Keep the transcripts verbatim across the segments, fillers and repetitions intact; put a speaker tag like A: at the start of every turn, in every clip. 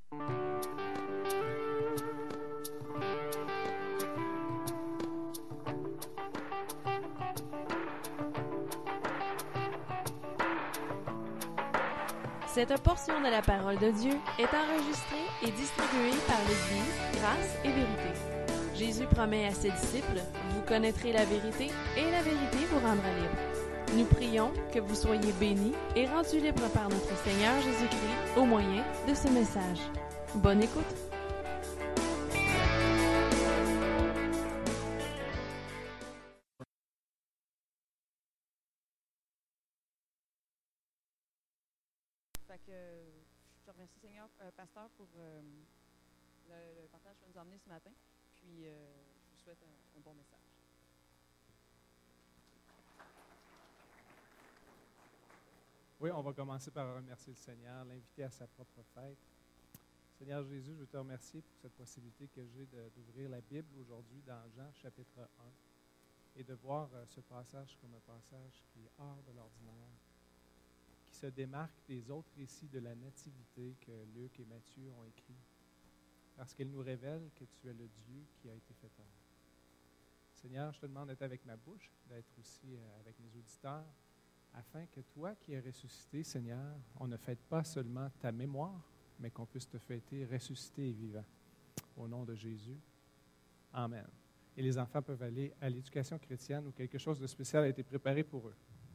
A: Cette portion de la parole de Dieu est enregistrée et distribuée par l'Église Grâce et Vérité. Jésus promet à ses disciples, vous connaîtrez la vérité et la vérité vous rendra libre. Nous prions que vous soyez bénis et rendus libres par notre Seigneur Jésus-Christ au moyen de ce message. Bonne écoute!
B: Fait que je te remercie, Seigneur, euh, pasteur, pour euh, le, le partage que tu nous as emmené ce matin. Puis euh, je vous souhaite un, un bon message.
C: Oui, on va commencer par remercier le Seigneur, l'inviter à sa propre fête. Seigneur Jésus, je veux te remercier pour cette possibilité que j'ai de, d'ouvrir la Bible aujourd'hui dans Jean chapitre un et de voir euh, ce passage comme un passage qui est hors de l'ordinaire, qui se démarque des autres récits de la nativité que Luc et Matthieu ont écrits, parce qu'il nous révèle que tu es le Dieu qui a été fait homme. Seigneur, je te demande d'être avec ma bouche, d'être aussi euh, avec mes auditeurs, afin que toi qui es ressuscité, Seigneur, on ne fête pas seulement ta mémoire, mais qu'on puisse te fêter ressuscité et vivant. Au nom de Jésus, Amen. Et les enfants peuvent aller à l'éducation chrétienne où quelque chose de spécial a été préparé pour eux.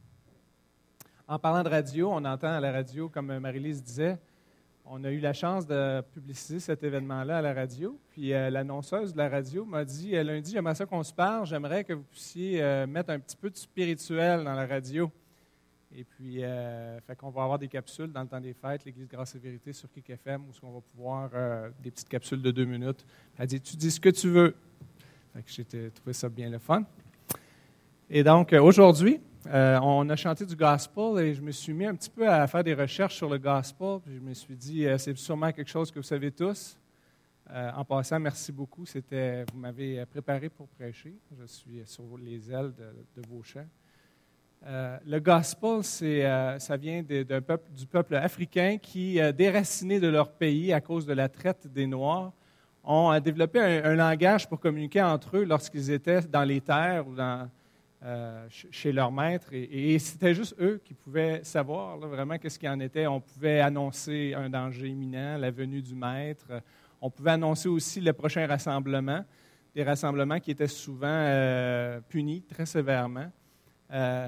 C: En parlant de radio, on entend à la radio, comme Marie-Lise disait, on a eu la chance de publiciser cet événement-là à la radio. Puis euh, l'annonceuse de la radio m'a dit, euh, lundi, j'aimerais ça qu'on se parle, j'aimerais que vous puissiez euh, mettre un petit peu de spirituel dans la radio. Et puis, euh, fait qu'on va avoir des capsules dans le temps des fêtes, l'Église Grâce et Vérité sur Kik F M, où on va pouvoir, euh, des petites capsules de deux minutes. Elle dit, tu dis ce que tu veux. Fait que j'ai trouvé ça bien le fun. Et donc, euh, aujourd'hui, euh, on a chanté du gospel et je me suis mis un petit peu à faire des recherches sur le gospel. Puis je me suis dit, euh, c'est sûrement quelque chose que vous savez tous. Euh, en passant, merci beaucoup. C'était, vous m'avez préparé pour prêcher. Je suis sur les ailes de, de vos chants. Euh, le gospel, c'est, euh, ça vient de, d'un peuple, du peuple africain qui, euh, déraciné de leur pays à cause de la traite des Noirs, ont euh, développé un, un langage pour communiquer entre eux lorsqu'ils étaient dans les terres ou dans, euh, ch- chez leur maître. Et, et c'était juste eux qui pouvaient savoir là, vraiment qu'est-ce qu'il en était. On pouvait annoncer un danger imminent, la venue du maître. On pouvait annoncer aussi le prochain rassemblement, des rassemblements qui étaient souvent euh, punis très sévèrement. Euh,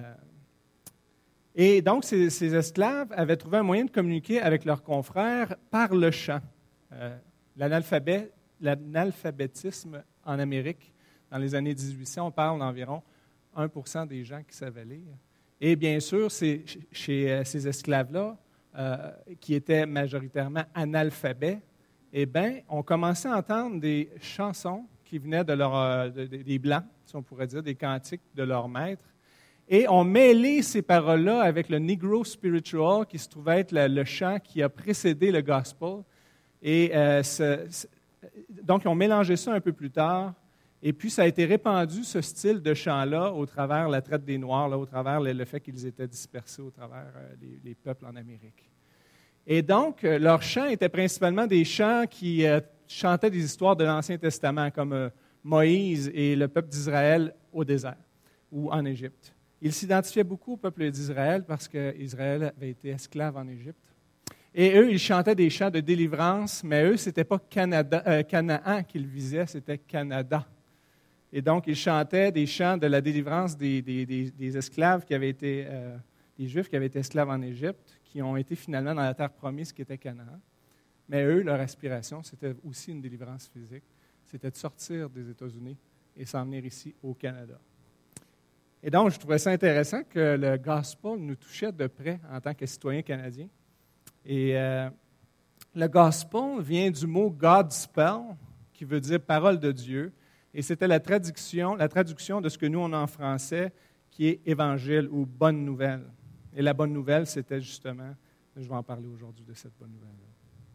C: et donc, ces, ces esclaves avaient trouvé un moyen de communiquer avec leurs confrères par le chant. Euh, l'analphabet, l'analphabétisme en Amérique, dans les années dix-huit cents, on parle d'environ un pour cent des gens qui savaient lire. Et bien sûr, c'est, chez ces esclaves-là, euh, qui étaient majoritairement analphabets, eh bien, on commençait à entendre des chansons qui venaient de leur, euh, de, de, des Blancs, si on pourrait dire, des cantiques de leur maître. Et on mêlait ces paroles-là avec le Negro Spiritual, qui se trouvait être le, le chant qui a précédé le gospel. Et euh, ce, ce, donc, on mélangeait ça un peu plus tard. Et puis, ça a été répandu, ce style de chant-là, au travers la traite des Noirs, là, au travers le, le fait qu'ils étaient dispersés au travers euh, les, les peuples en Amérique. Et donc, euh, leurs chants étaient principalement des chants qui euh, chantaient des histoires de l'Ancien Testament, comme euh, Moïse et le peuple d'Israël au désert ou en Égypte. Ils s'identifiaient beaucoup au peuple d'Israël parce qu'Israël avait été esclave en Égypte. Et eux, ils chantaient des chants de délivrance, mais eux, ce n'était pas Canada, euh, Canaan qu'ils visaient, c'était Canada. Et donc, ils chantaient des chants de la délivrance des, des, des, des esclaves qui avaient été, euh, des Juifs qui avaient été esclaves en Égypte, qui ont été finalement dans la terre promise qui était Canaan. Mais eux, leur aspiration, c'était aussi une délivrance physique. C'était de sortir des États-Unis et s'en venir ici au Canada. Et donc, je trouvais ça intéressant que le gospel nous touchait de près en tant que citoyens canadiens. Et euh, le gospel vient du mot Godspell, qui veut dire parole de Dieu. Et c'était la traduction, la traduction de ce que nous, on a en français, qui est évangile ou bonne nouvelle. Et la bonne nouvelle, c'était justement, je vais en parler aujourd'hui de cette bonne nouvelle-là.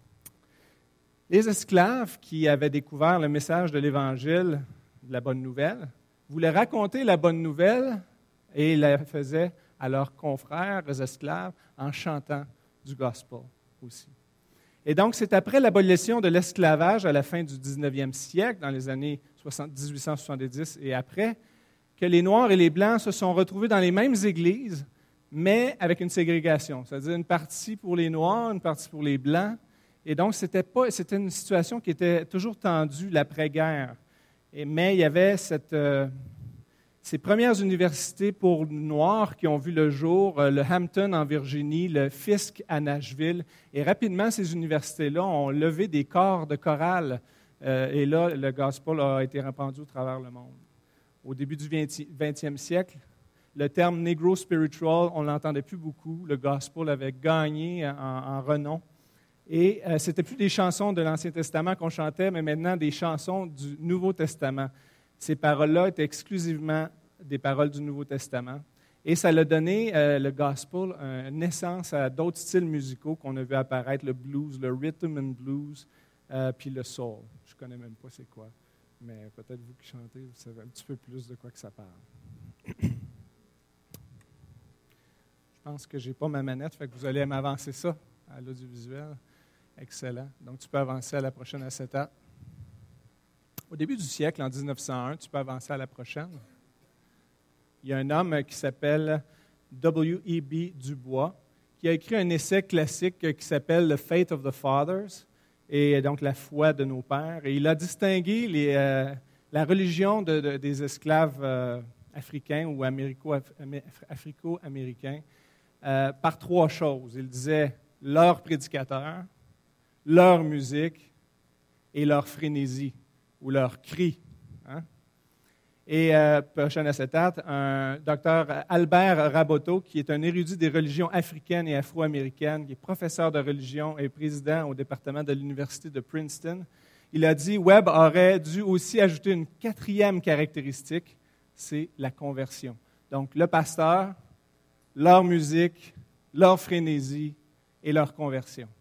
C: Les esclaves qui avaient découvert le message de l'Évangile, de la bonne nouvelle, voulaient raconter la bonne nouvelle et la faisaient à leurs confrères, les esclaves, en chantant du gospel aussi. Et donc, c'est après l'abolition de l'esclavage à la fin du dix-neuvième siècle, dans les années dix-huit cent soixante-dix et après, que les Noirs et les Blancs se sont retrouvés dans les mêmes églises, mais avec une ségrégation, c'est-à-dire une partie pour les Noirs, une partie pour les Blancs. Et donc, c'était, pas, c'était une situation qui était toujours tendue, l'après-guerre. Et, mais il y avait cette, euh, ces premières universités pour Noirs qui ont vu le jour, euh, le Hampton en Virginie, le Fisk à Nashville. Et rapidement, ces universités-là ont levé des corps de chorale. Euh, et là, le gospel a été répandu au travers le monde. Au début du vingtième siècle, le terme « Negro spiritual », on ne l'entendait plus beaucoup. Le gospel avait gagné en, en renom. Et euh, ce n'était plus des chansons de l'Ancien Testament qu'on chantait, mais maintenant des chansons du Nouveau Testament. Ces paroles-là étaient exclusivement des paroles du Nouveau Testament. Et ça a donné, euh, le gospel, euh, naissance à d'autres styles musicaux qu'on a vu apparaître, le blues, le rhythm and blues, euh, puis le soul. Je ne connais même pas c'est quoi, mais peut-être vous qui chantez, vous savez un petit peu plus de quoi que ça parle. Je pense que je n'ai pas ma manette, fait que vous allez m'avancer ça à l'audiovisuel. Excellent. Donc, tu peux avancer à la prochaine acétate. Au début du siècle, en dix-neuf cent un, tu peux avancer à la prochaine. Il y a un homme qui s'appelle W E B Du Bois, qui a écrit un essai classique qui s'appelle « The Faith of the Fathers », et donc la foi de nos pères. Et il a distingué les, euh, la religion de, de, des esclaves euh, africains ou africo-américains euh, par trois choses. Il disait leur prédicateur, leur musique et leur frénésie ou leur cri. Hein? Et euh, prochaine acétate, un docteur Albert Raboteau, qui est un érudit des religions africaines et afro-américaines, qui est professeur de religion et président au département de l'Université de Princeton, il a dit « Webb aurait dû aussi ajouter une quatrième caractéristique, c'est la conversion. » Donc, le pasteur, leur musique, leur frénésie et leur conversion.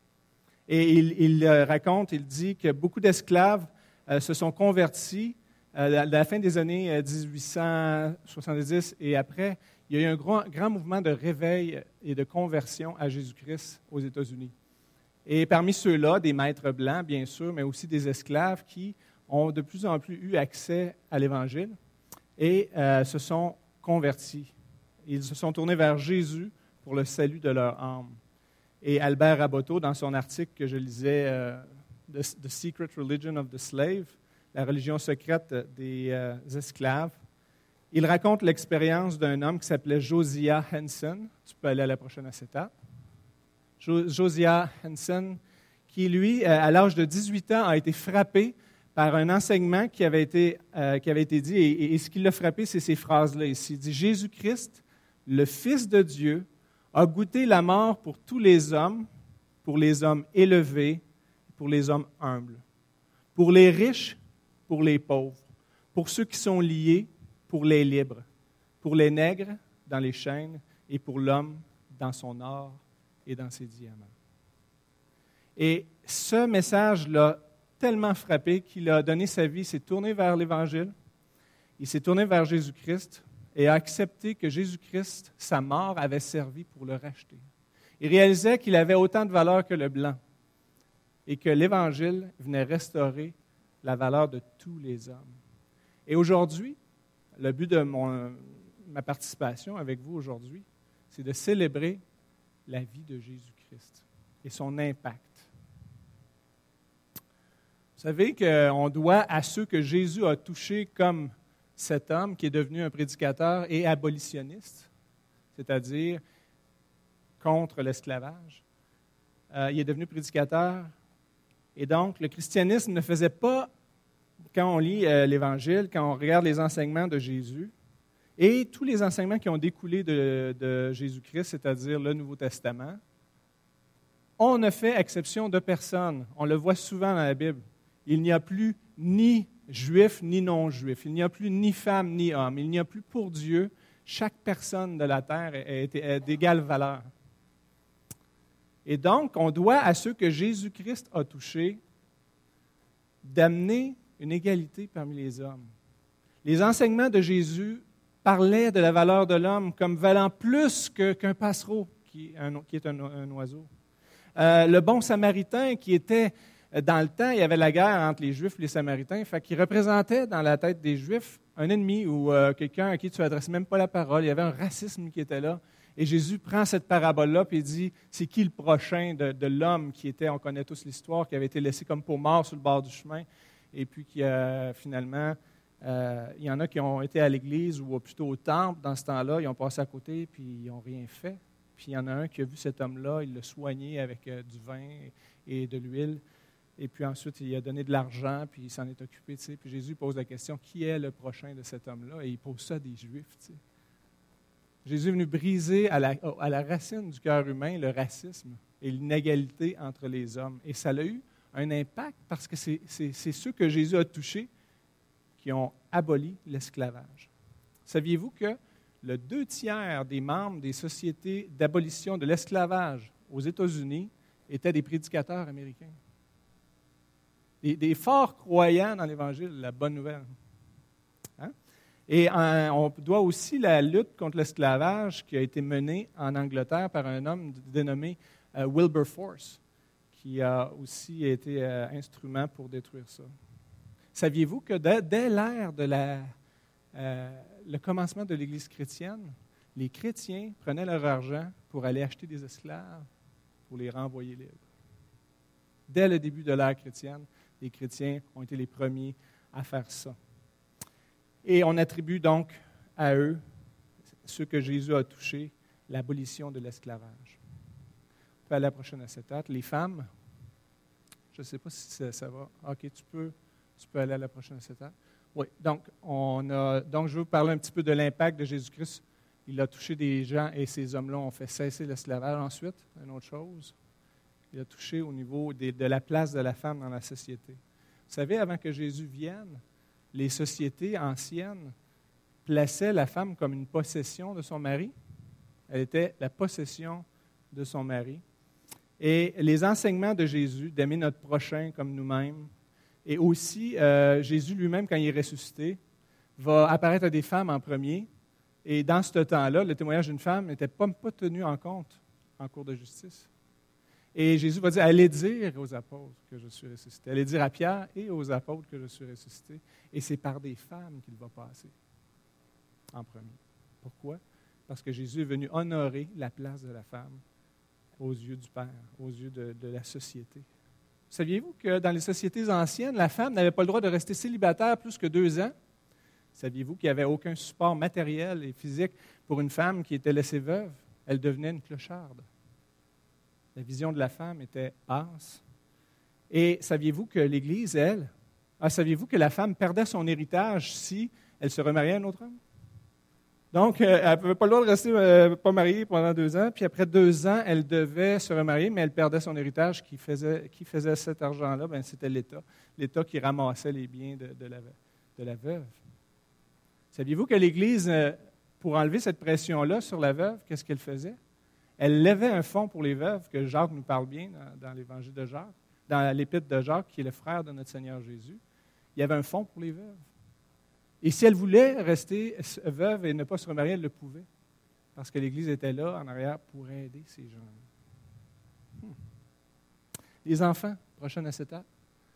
C: Et il, il raconte, il dit que beaucoup d'esclaves euh, se sont convertis euh, à la fin des années dix-huit cent soixante-dix et après. Il y a eu un grand, grand mouvement de réveil et de conversion à Jésus-Christ aux États-Unis. Et parmi ceux-là, des maîtres blancs, bien sûr, mais aussi des esclaves qui ont de plus en plus eu accès à l'Évangile et euh, se sont convertis. Ils se sont tournés vers Jésus pour le salut de leur âme. Et Albert Raboteau, dans son article que je lisais, euh, The, The Secret Religion of the Slave, la religion secrète des euh, esclaves, il raconte l'expérience d'un homme qui s'appelait Josiah Henson. Tu peux aller à la prochaine acétate. Jo- Josiah Henson, qui, lui, à l'âge de dix-huit ans, a été frappé par un enseignement qui avait été, euh, qui avait été dit, et, et, et ce qui l'a frappé, c'est ces phrases-là ici. Il dit « Jésus-Christ, le Fils de Dieu, a goûté la mort pour tous les hommes, pour les hommes élevés, pour les hommes humbles, pour les riches, pour les pauvres, pour ceux qui sont liés, pour les libres, pour les nègres dans les chaînes et pour l'homme dans son or et dans ses diamants. » Et ce message l'a tellement frappé qu'il a donné sa vie, il s'est tourné vers l'Évangile, il s'est tourné vers Jésus-Christ, et a accepté que Jésus-Christ, sa mort, avait servi pour le racheter. Il réalisait qu'il avait autant de valeur que le blanc et que l'Évangile venait restaurer la valeur de tous les hommes. Et aujourd'hui, le but de mon, ma participation avec vous aujourd'hui, c'est de célébrer la vie de Jésus-Christ et son impact. Vous savez qu'on doit à ceux que Jésus a touchés comme cet homme qui est devenu un prédicateur et abolitionniste, c'est-à-dire contre l'esclavage. Euh, il est devenu prédicateur. Et donc, le christianisme ne faisait pas, quand on lit euh, l'Évangile, quand on regarde les enseignements de Jésus, et tous les enseignements qui ont découlé de, de Jésus-Christ, c'est-à-dire le Nouveau Testament, on ne fait exception de personne. On le voit souvent dans la Bible. Il n'y a plus ni juif ni non-juif. Il n'y a plus ni femme ni homme. Il n'y a plus pour Dieu. Chaque personne de la terre est, est, est d'égale valeur. Et donc, on doit à ceux que Jésus-Christ a touchés d'amener une égalité parmi les hommes. Les enseignements de Jésus parlaient de la valeur de l'homme comme valant plus que, qu'un passereau, qui, un, qui est un, un oiseau. Euh, le bon Samaritain qui était, dans le temps, il y avait la guerre entre les Juifs et les Samaritains, fait qu'il représentait dans la tête des Juifs un ennemi ou euh, quelqu'un à qui tu n'adressais même pas la parole. Il y avait un racisme qui était là. Et Jésus prend cette parabole-là et dit, c'est qui le prochain de, de l'homme qui était, on connaît tous l'histoire, qui avait été laissé comme pour mort sur le bord du chemin, et puis qui a finalement, euh, il y en a qui ont été à l'église ou plutôt au temple dans ce temps-là, ils ont passé à côté puis ils n'ont rien fait. Puis il y en a un qui a vu cet homme-là, il l'a soigné avec euh, du vin et de l'huile. Et puis ensuite, il a donné de l'argent, puis il s'en est occupé. Tu sais. Puis Jésus pose la question, qui est le prochain de cet homme-là? Et il pose ça à des Juifs. Tu sais. Jésus est venu briser à la, à la racine du cœur humain le racisme et l'inégalité entre les hommes. Et ça a eu un impact parce que c'est, c'est, c'est ceux que Jésus a touchés qui ont aboli l'esclavage. Saviez-vous que le deux tiers des membres des sociétés d'abolition de l'esclavage aux États-Unis étaient des prédicateurs américains? Des, des forts croyants dans l'Évangile, la bonne nouvelle. Hein? Et euh, on doit aussi la lutte contre l'esclavage qui a été menée en Angleterre par un homme dénommé euh, Wilberforce, qui a aussi été euh, instrument pour détruire ça. Saviez-vous que dès, dès l'ère de la, euh, le commencement de l'Église chrétienne, les chrétiens prenaient leur argent pour aller acheter des esclaves pour les renvoyer libres? Dès le début de l'ère chrétienne, les chrétiens ont été les premiers à faire ça. Et on attribue donc à eux, ceux que Jésus a touchés, l'abolition de l'esclavage. On peut aller à la prochaine acétate. Les femmes, je ne sais pas si ça, ça va. OK, tu peux, tu peux aller à la prochaine acétate. Oui, donc, on a, donc je veux vous parler un petit peu de l'impact de Jésus-Christ. Il a touché des gens et ces hommes-là ont fait cesser l'esclavage. Ensuite, une autre chose, il a touché au niveau des, de la place de la femme dans la société. Vous savez, avant que Jésus vienne, les sociétés anciennes plaçaient la femme comme une possession de son mari. Elle était la possession de son mari. Et les enseignements de Jésus, d'aimer notre prochain comme nous-mêmes, et aussi euh, Jésus lui-même, quand il est ressuscité, va apparaître à des femmes en premier. Et dans ce temps-là, le témoignage d'une femme n'était pas, pas tenu en compte en cour de justice. Et Jésus va dire, allez dire aux apôtres que je suis ressuscité. Allez dire à Pierre et aux apôtres que je suis ressuscité. Et c'est par des femmes qu'il va passer en premier. Pourquoi? Parce que Jésus est venu honorer la place de la femme aux yeux du Père, aux yeux de, de la société. Saviez-vous que dans les sociétés anciennes, la femme n'avait pas le droit de rester célibataire plus que deux ans? Saviez-vous qu'il n'y avait aucun support matériel et physique pour une femme qui était laissée veuve? Elle devenait une clocharde. La vision de la femme était basse. Et saviez-vous que l'Église, elle, ah, saviez-vous que la femme perdait son héritage si elle se remariait à un autre homme? Donc, euh, elle n'avait pas le droit de rester euh, pas mariée pendant deux ans, puis après deux ans, elle devait se remarier, mais elle perdait son héritage. Qui faisait, qui faisait cet argent-là? Bien, c'était l'État. L'État qui ramassait les biens de, de, la, de la veuve. Saviez-vous que l'Église, euh, pour enlever cette pression-là sur la veuve, qu'est-ce qu'elle faisait? Elle levait un fonds pour les veuves, que Jacques nous parle bien dans, dans l'Évangile de Jacques, dans l'Épître de Jacques, qui est le frère de notre Seigneur Jésus. Il y avait un fonds pour les veuves. Et si elle voulait rester veuve et ne pas se remarier, elle le pouvait, parce que l'Église était là, en arrière, pour aider ces gens-là. Hmm. Les enfants, prochaine étape.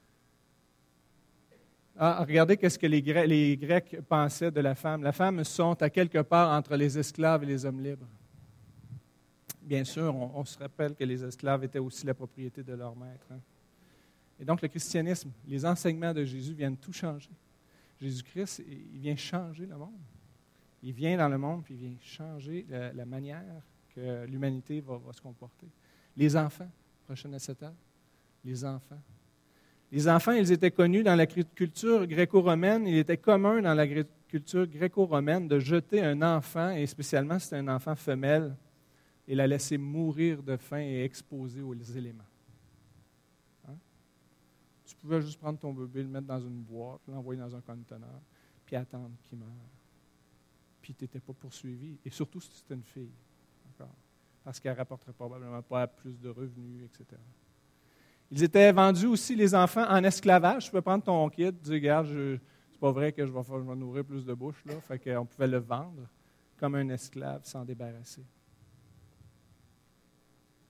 C: Ah, regardez qu'est-ce que les Grecs, les Grecs pensaient de la femme. La femme sont à quelque part entre les esclaves et les hommes libres. Bien sûr, on, on se rappelle que les esclaves étaient aussi la propriété de leur maître. Hein. Et donc, le christianisme, les enseignements de Jésus viennent tout changer. Jésus-Christ, il vient changer le monde. Il vient dans le monde, puis il vient changer la, la manière que l'humanité va, va se comporter. Les enfants, prochaine étape, les enfants. Les enfants, ils étaient connus dans la culture gréco-romaine. Il était commun dans la culture gréco-romaine de jeter un enfant, et spécialement si c'était un enfant femelle, et la laisser mourir de faim et exposer aux éléments. Hein? Tu pouvais juste prendre ton bébé, le mettre dans une boîte, l'envoyer dans un conteneur, puis attendre qu'il meure. Puis tu n'étais pas poursuivi. Et surtout si c'était une fille. D'accord? Parce qu'elle ne rapporterait probablement pas plus de revenus, et cetera. Ils étaient vendus aussi, les enfants, en esclavage. Tu peux prendre ton kid, dire, regarde, je, c'est pas vrai que je vais, faire, je vais nourrir plus de bouches, là. Fait qu'on pouvait le vendre comme un esclave, s'en débarrasser.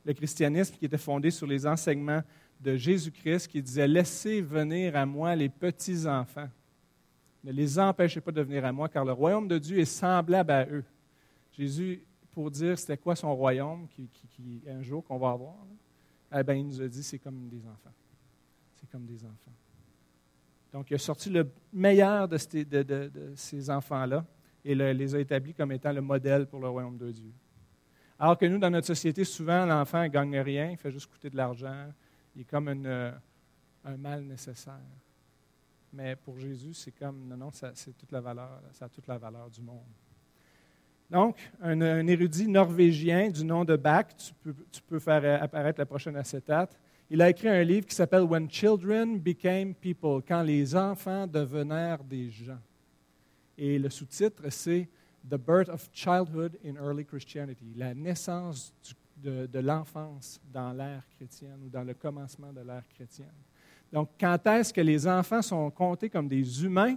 C: le christianisme qui était fondé sur les enseignements de Jésus-Christ, qui disait « Laissez venir à moi les petits-enfants. Ne les empêchez pas de venir à moi, car le royaume de Dieu est semblable à eux. » Jésus, pour dire c'était quoi son royaume, qui, qui, qui un jour qu'on va avoir, là, eh bien, il nous a dit c'est comme des enfants. C'est comme des enfants. Donc, il a sorti le meilleur de ces, de, de, de ces enfants-là et le, les a établis comme étant le modèle pour le royaume de Dieu. Alors que nous, dans notre société, souvent, l'enfant ne gagne rien, il fait juste coûter de l'argent, il est comme une, un mal nécessaire. Mais pour Jésus, c'est comme, non, non, ça, c'est toute la valeur, ça a toute la valeur du monde. Donc, un, un érudit norvégien du nom de Bach, tu peux, tu peux faire apparaître la prochaine acétate, il a écrit un livre qui s'appelle « When Children Became People », quand les enfants devenèrent des gens. Et le sous-titre, c'est « The Birth of Childhood in Early Christianity », la naissance du, de, de l'enfance dans l'ère chrétienne ou dans le commencement de l'ère chrétienne. Donc, quand est-ce que les enfants sont comptés comme des humains?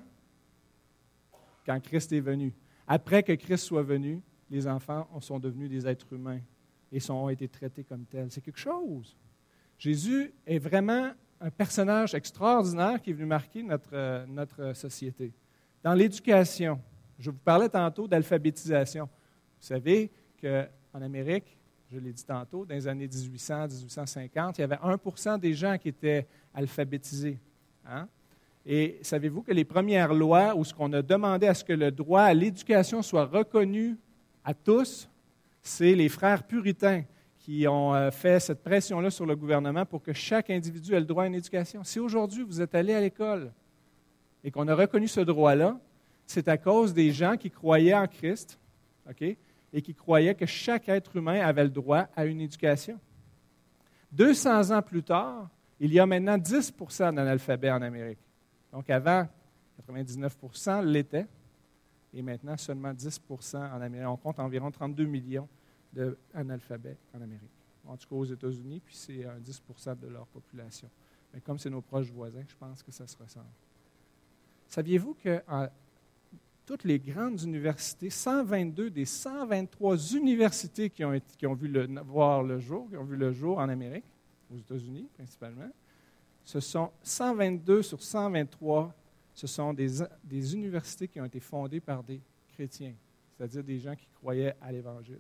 C: Quand Christ est venu. Après que Christ soit venu, les enfants sont devenus des êtres humains et ont été traités comme tels. C'est quelque chose. Jésus est vraiment un personnage extraordinaire qui est venu marquer notre, notre société. Dans l'éducation, je vous parlais tantôt d'alphabétisation. Vous savez qu'en Amérique, je l'ai dit tantôt, dans les années dix-huit cents à dix-huit cent cinquante, il y avait un pour cent des gens qui étaient alphabétisés. Hein? Et savez-vous que les premières lois où ce qu'on a demandé à ce que le droit à l'éducation soit reconnu à tous, c'est les frères puritains qui ont fait cette pression-là sur le gouvernement pour que chaque individu ait le droit à une éducation. Si aujourd'hui vous êtes allé à l'école et qu'on a reconnu ce droit-là, c'est à cause des gens qui croyaient en Christ, okay, et qui croyaient que chaque être humain avait le droit à une éducation. deux cents ans plus tard, il y a maintenant dix pour cent d'analphabètes en Amérique. Donc avant, quatre-vingt-dix-neuf pour cent l'étaient, et maintenant seulement dix pour cent en Amérique. On compte environ trente-deux millions d'analphabètes en Amérique. En tout cas aux États-Unis, puis c'est dix pour cent de leur population. Mais comme c'est nos proches voisins, je pense que ça se ressemble. Saviez-vous que en, toutes les grandes universités, cent vingt-deux des cent vingt-trois universités qui ont, été, qui ont vu le, voir le jour, qui ont vu le jour en Amérique, aux États-Unis principalement, ce sont cent vingt-deux sur cent vingt-trois, ce sont des, des universités qui ont été fondées par des chrétiens, c'est-à-dire des gens qui croyaient à l'Évangile.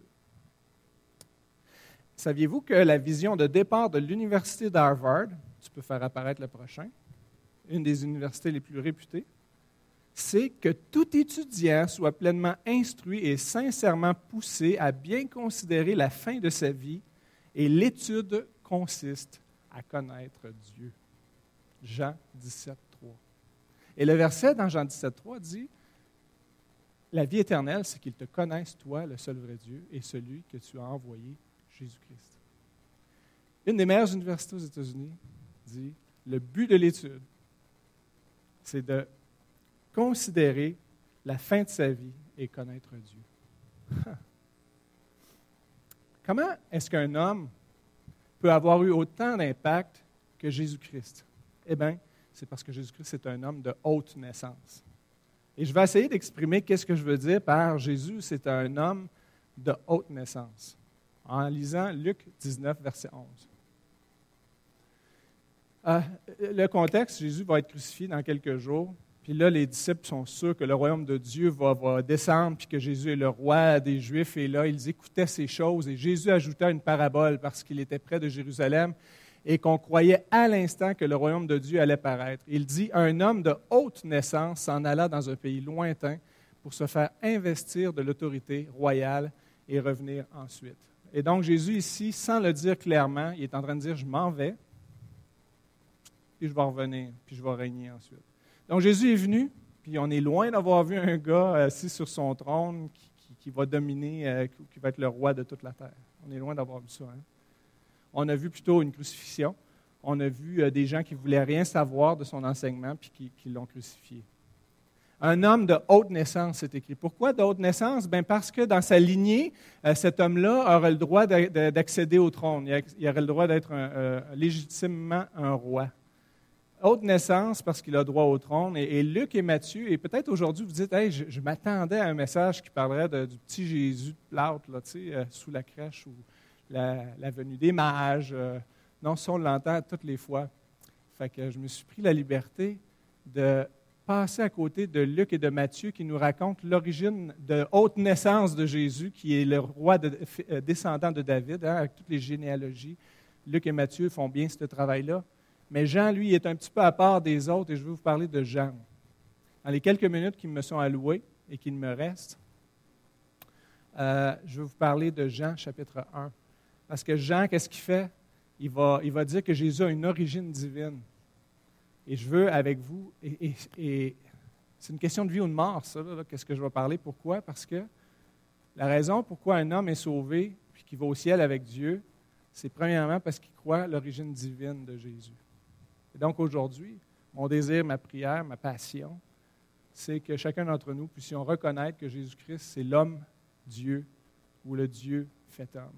C: Saviez-vous que la vision de départ de l'université d'Harvard, tu peux faire apparaître le prochain, une des universités les plus réputées, c'est que tout étudiant soit pleinement instruit et sincèrement poussé à bien considérer la fin de sa vie, et l'étude consiste à connaître Dieu. Jean dix-sept, trois. Et le verset dans Jean dix-sept, trois dit « La vie éternelle, c'est qu'ils te connaissent, toi, le seul vrai Dieu, et celui que tu as envoyé, Jésus-Christ. » Une des meilleures universités aux États-Unis dit « Le but de l'étude, c'est de considérer la fin de sa vie et connaître Dieu. » Comment est-ce qu'un homme peut avoir eu autant d'impact que Jésus-Christ? Eh bien, c'est parce que Jésus-Christ est un homme de haute naissance. Et je vais essayer d'exprimer qu'est-ce que je veux dire par Jésus, c'est un homme de haute naissance, en lisant Luc dix-neuf, verset onze. Euh, le contexte, Jésus va être crucifié dans quelques jours. Puis là, les disciples sont sûrs que le royaume de Dieu va, va descendre, puis que Jésus est le roi des Juifs. Et là, ils écoutaient ces choses. Et Jésus ajouta une parabole parce qu'il était près de Jérusalem et qu'on croyait à l'instant que le royaume de Dieu allait paraître. Il dit, un homme de haute naissance s'en alla dans un pays lointain pour se faire investir de l'autorité royale et revenir ensuite. Et donc, Jésus ici, sans le dire clairement, il est en train de dire, je m'en vais, puis je vais revenir, puis je vais régner ensuite. Donc, Jésus est venu, puis on est loin d'avoir vu un gars assis sur son trône qui, qui, qui va dominer, euh, qui va être le roi de toute la terre. On est loin d'avoir vu ça. Hein? On a vu plutôt une crucifixion. On a vu euh, des gens qui ne voulaient rien savoir de son enseignement, puis qui, qui l'ont crucifié. Un homme de haute naissance, c'est écrit. Pourquoi de haute naissance? Bien parce que dans sa lignée, euh, cet homme-là aurait le droit de, de, d'accéder au trône. Il, il aurait le droit d'être un, euh, légitimement un roi. Haute naissance parce qu'il a droit au trône. Et, et Luc et Matthieu, et peut-être aujourd'hui vous dites, hey, je, je m'attendais à un message qui parlerait de, du petit Jésus de plâtre, là, tu sais, euh, sous la crèche, ou la, la venue des mages. Euh, non, ça, on l'entend toutes les fois. Fait que je me suis pris la liberté de passer à côté de Luc et de Matthieu qui nous racontent l'origine de haute naissance de Jésus, qui est le roi de, euh, descendant de David, hein, avec toutes les généalogies. Luc et Matthieu font bien ce travail-là. Mais Jean, lui, est un petit peu à part des autres et je vais vous parler de Jean. Dans les quelques minutes qui me sont allouées et qu'il me reste, euh, je vais vous parler de Jean, chapitre un. Parce que Jean, qu'est-ce qu'il fait? Il va, il va dire que Jésus a une origine divine. Et je veux, avec vous, et, et, et c'est une question de vie ou de mort, ça, là, qu'est-ce que je vais parler. Pourquoi? Parce que la raison pourquoi un homme est sauvé puis qu'il va au ciel avec Dieu, c'est premièrement parce qu'il croit à l'origine divine de Jésus. Et donc aujourd'hui, mon désir, ma prière, ma passion, c'est que chacun d'entre nous puissions reconnaître que Jésus-Christ, c'est l'homme Dieu ou le Dieu fait homme.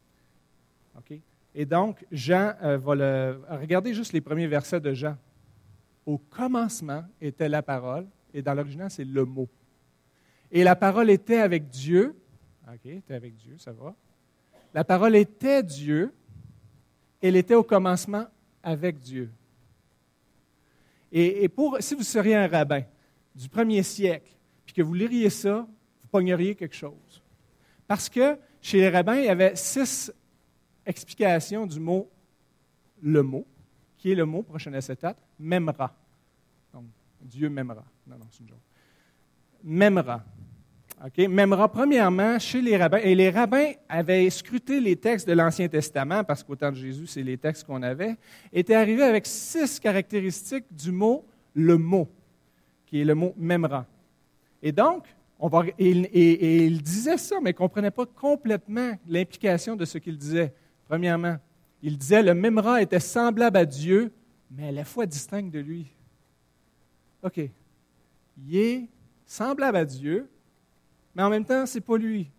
C: OK? Et donc, Jean euh, va le... Regardez juste les premiers versets de Jean. Au commencement était la parole, et dans l'original, c'est le mot. Et la parole était avec Dieu. OK, était avec Dieu, ça va. La parole était Dieu. Elle était au commencement avec Dieu. Et, et pour, si vous seriez un rabbin du premier siècle, puis que vous liriez ça, vous pogneriez quelque chose. Parce que chez les rabbins, il y avait six explications du mot « le mot », qui est le mot, prochain acétate, « m'aimera ». Donc, Dieu m'aimera. Non, non, c'est une joke. « M'aimera ». OK? M'aimera, premièrement, chez les rabbins. Et les rabbins avaient scruté les textes de l'Ancien Testament, parce qu'au temps de Jésus, c'est les textes qu'on avait, étaient arrivés avec six caractéristiques du mot « le mot », qui est le mot « m'aimera ». Et donc, on va, et, et, et il disait ça, mais il ne comprenait pas complètement l'implication de ce qu'il disait. Premièrement, il disait le m'aimera était semblable à Dieu, mais à la fois distinct de lui. OK. Il est semblable à Dieu, mais en même temps, ce n'est pas lui.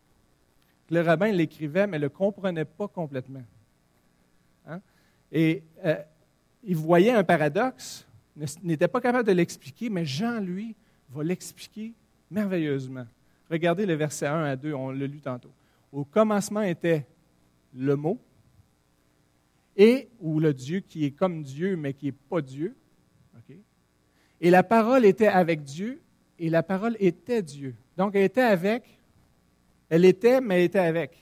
C: Le rabbin l'écrivait, mais ne le comprenait pas complètement. Hein? Et euh, il voyait un paradoxe, n'était pas capable de l'expliquer, mais Jean, lui, va l'expliquer merveilleusement. Regardez le verset un à deux, on l'a lu tantôt. Au commencement était le mot, et, ou le Dieu qui est comme Dieu, mais qui n'est pas Dieu. Okay? Et la parole était avec Dieu, et la parole était Dieu. Donc, elle était avec, elle était, mais elle était avec.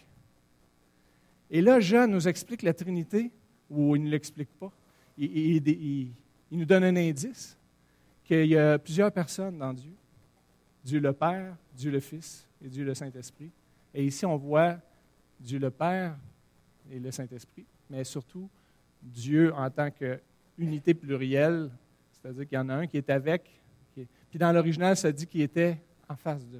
C: Et là, Jean nous explique la Trinité, ou il ne l'explique pas. Il, il, il, il nous donne un indice qu'il y a plusieurs personnes dans Dieu. Dieu le Père, Dieu le Fils et Dieu le Saint-Esprit. Et ici, on voit Dieu le Père et le Saint-Esprit, mais surtout Dieu en tant qu'unité plurielle, c'est-à-dire qu'il y en a un qui est avec, qui est, puis dans l'original, ça dit qu'il était en face d'eux.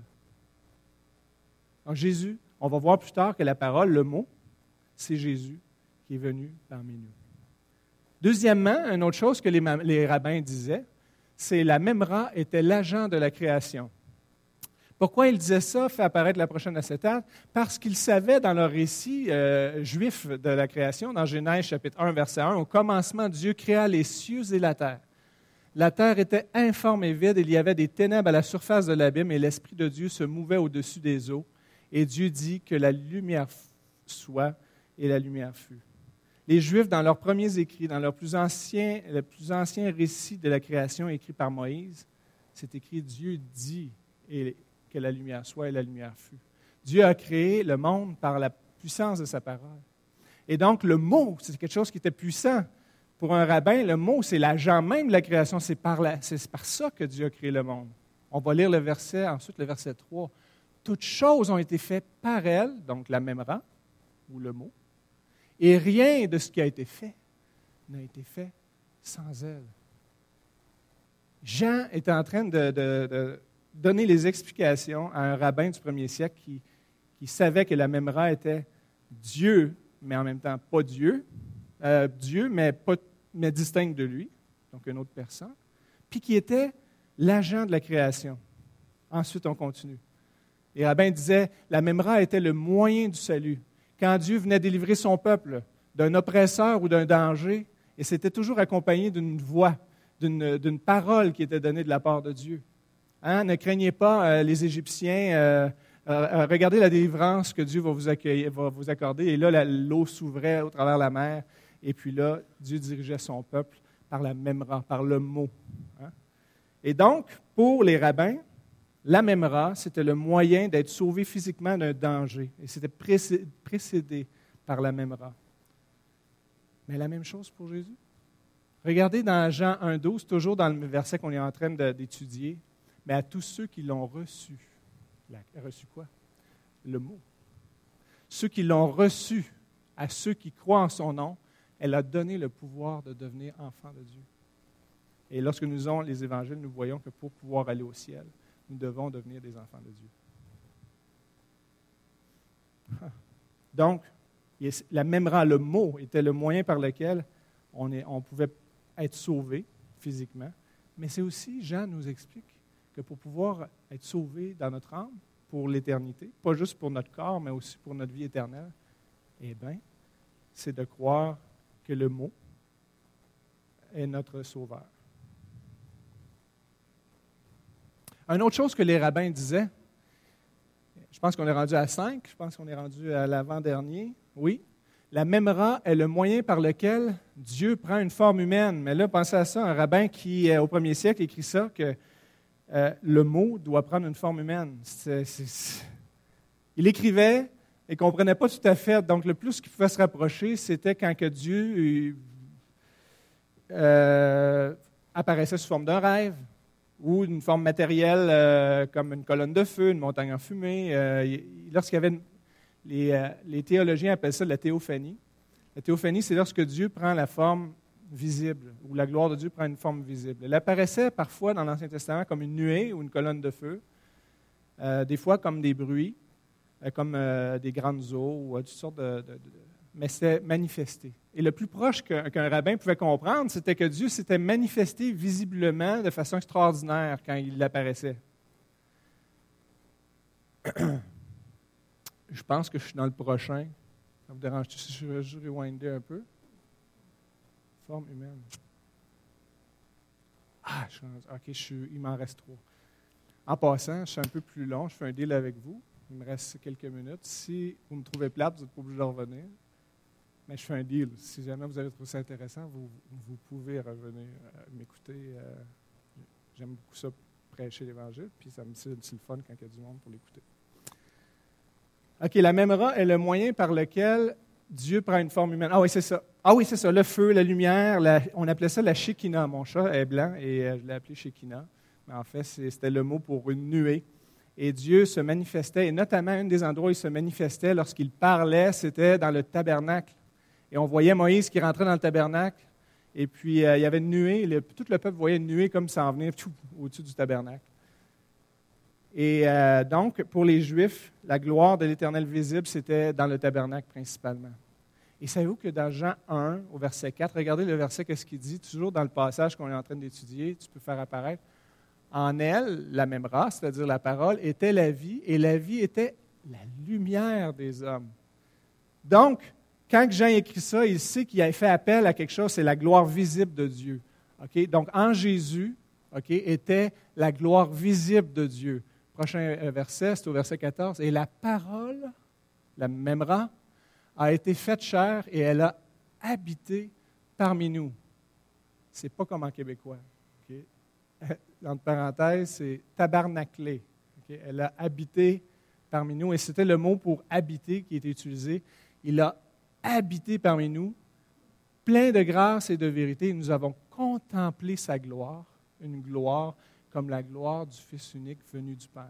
C: Donc Jésus, on va voir plus tard que la parole, le mot, c'est Jésus qui est venu parmi nous. Deuxièmement, une autre chose que les, les rabbins disaient, c'est la Memra était l'agent de la création. Pourquoi ils disaient ça, fait apparaître la prochaine acétate? Parce qu'ils savaient dans leur récit euh, juif de la création, dans Genèse chapitre un, verset un, au commencement, Dieu créa les cieux et la terre. La terre était informe et vide, il y avait des ténèbres à la surface de l'abîme et l'Esprit de Dieu se mouvait au-dessus des eaux. Et Dieu dit que la lumière soit et la lumière fut. Les Juifs, dans leurs premiers écrits, dans leur plus ancien, le plus ancien récit de la création écrit par Moïse, c'est écrit « Dieu dit et que la lumière soit et la lumière fut ». Dieu a créé le monde par la puissance de sa parole. Et donc, le mot, c'est quelque chose qui était puissant. Pour un rabbin, le mot, c'est l'agent même de la création. C'est par, la, c'est par ça que Dieu a créé le monde. On va lire le verset, ensuite le verset trois. « Toutes choses ont été faites par elle », donc la Memra, ou le mot, et rien de ce qui a été fait n'a été fait sans elle. Jean est en train de, de, de donner les explications à un rabbin du premier siècle qui, qui savait que la Memra était Dieu, mais en même temps pas Dieu, euh, Dieu, mais, pas, mais distinct de lui, donc une autre personne, puis qui était l'agent de la création. Ensuite, on continue. Les rabbins disaient, la Memra était le moyen du salut. Quand Dieu venait délivrer son peuple d'un oppresseur ou d'un danger, et c'était toujours accompagné d'une voix, d'une, d'une parole qui était donnée de la part de Dieu. Hein? Ne craignez pas euh, les Égyptiens, euh, Euh, regardez la délivrance que Dieu va vous, accueillir, va vous accorder. Et là, la, l'eau s'ouvrait au travers de la mer. Et puis là, Dieu dirigeait son peuple par la Memra, par le mot. Hein? Et donc, pour les rabbins, la Memra, c'était le moyen d'être sauvé physiquement d'un danger. Et c'était précédé par la Memra. Mais la même chose pour Jésus. Regardez dans Jean un douze, toujours dans le verset qu'on est en train de, d'étudier, mais à tous ceux qui l'ont reçu. La, reçu quoi? Le mot. Ceux qui l'ont reçu, à ceux qui croient en son nom, elle a donné le pouvoir de devenir enfants de Dieu. Et lorsque nous lisons les évangiles, nous voyons que pour pouvoir aller au ciel, nous devons devenir des enfants de Dieu. Donc, la Memra, le mot, était le moyen par lequel on, est, on pouvait être sauvé physiquement. Mais c'est aussi, Jean nous explique, que pour pouvoir être sauvé dans notre âme, pour l'éternité, pas juste pour notre corps, mais aussi pour notre vie éternelle, eh bien, c'est de croire que le mot est notre sauveur. Une autre chose que les rabbins disaient, je pense qu'on est rendu à cinq, je pense qu'on est rendu à l'avant-dernier, oui, la Memra est le moyen par lequel Dieu prend une forme humaine. Mais là, pensez à ça, un rabbin qui, au premier siècle, écrit ça, que euh, le mot doit prendre une forme humaine. C'est, c'est, c'est... Il écrivait et ne comprenait pas tout à fait. Donc, le plus qu'il pouvait se rapprocher, c'était quand que Dieu euh, apparaissait sous forme d'un rêve ou d'une forme matérielle euh, comme une colonne de feu, une montagne en fumée. Euh, lorsqu'il y avait une, les, euh, les théologiens appellent ça la théophanie. La théophanie, c'est lorsque Dieu prend la forme visible, ou la gloire de Dieu prend une forme visible. Elle apparaissait parfois dans l'Ancien Testament comme une nuée ou une colonne de feu, euh, des fois comme des bruits, euh, comme euh, des grandes eaux, ou euh, toutes sortes de, de, de... Mais c'était manifesté. Et le plus proche qu'un, qu'un rabbin pouvait comprendre, c'était que Dieu s'était manifesté visiblement de façon extraordinaire quand il apparaissait. Je pense que je suis dans le prochain. Ça vous dérange-tu si je veux juste rewinder un peu? Forme humaine. Ah, je, OK, je suis, il m'en reste trois. En passant, je suis un peu plus long. Je fais un deal avec vous. Il me reste quelques minutes. Si vous me trouvez plate, vous n'êtes pas obligé de revenir. Mais je fais un deal. Si jamais vous avez trouvé ça intéressant, vous, vous pouvez revenir euh, m'écouter. Euh, j'aime beaucoup ça, prêcher l'Évangile. Puis ça me c'est, c'est le fun quand il y a du monde pour l'écouter. OK, la Memra est le moyen par lequel Dieu prend une forme humaine. Ah oui, c'est ça. Ah oui, c'est ça. Le feu, la lumière, la, on appelait ça la Shekinah. Mon chat est blanc et euh, je l'ai appelé Shekinah. Mais en fait, c'est, c'était le mot pour une nuée. Et Dieu se manifestait, et notamment un des endroits où il se manifestait lorsqu'il parlait, c'était dans le tabernacle. Et on voyait Moïse qui rentrait dans le tabernacle, et puis euh, il y avait une nuée, le, tout le peuple voyait une nuée comme s'en venir tchou, au-dessus du tabernacle. Et euh, donc, pour les Juifs, la gloire de l'Éternel visible, c'était dans le tabernacle principalement. Et savez-vous que dans Jean un, au verset quatre, regardez le verset, qu'est-ce qu'il dit, toujours dans le passage qu'on est en train d'étudier, tu peux faire apparaître. En elle, la Memra, c'est-à-dire la parole, était la vie, et la vie était la lumière des hommes. Donc, quand Jean écrit ça, il sait qu'il a fait appel à quelque chose, c'est la gloire visible de Dieu. Okay? Donc, en Jésus, okay, était la gloire visible de Dieu. Prochain verset, c'est au verset quatorze. Et la parole, la Memra, a été faite chair et elle a habité parmi nous. C'est pas comme en québécois. Okay? Entre parenthèses, c'est tabernaclé. Okay? Elle a habité parmi nous. Et c'était le mot pour habiter qui était utilisé. Il a habité parmi nous, plein de grâce et de vérité. Nous avons contemplé sa gloire, une gloire comme la gloire du Fils unique venu du Père.